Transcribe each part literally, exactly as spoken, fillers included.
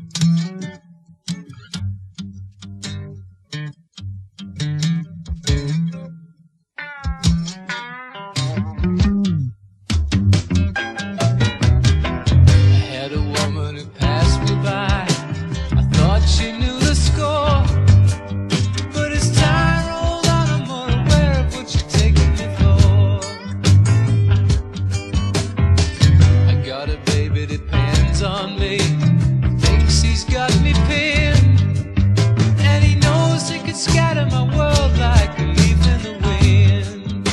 On me, thinks he's got me pinned, and he knows he could scatter my world like a leaf in the wind.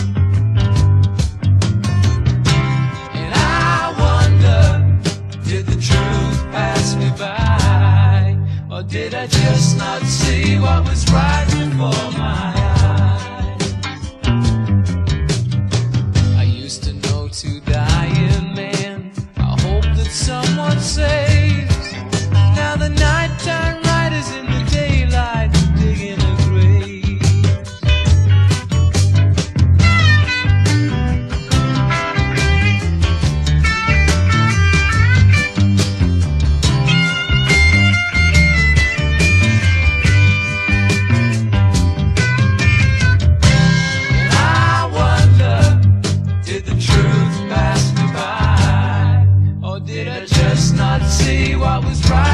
And I wonder, did the truth pass me by, or did I just not see what was right before my eyes? I used to know to dying men, I hope that someone saves. Now the nighttime riders in the daylight digging a grave. And I wonder, did the truth pass me by, or did I just not see what was right?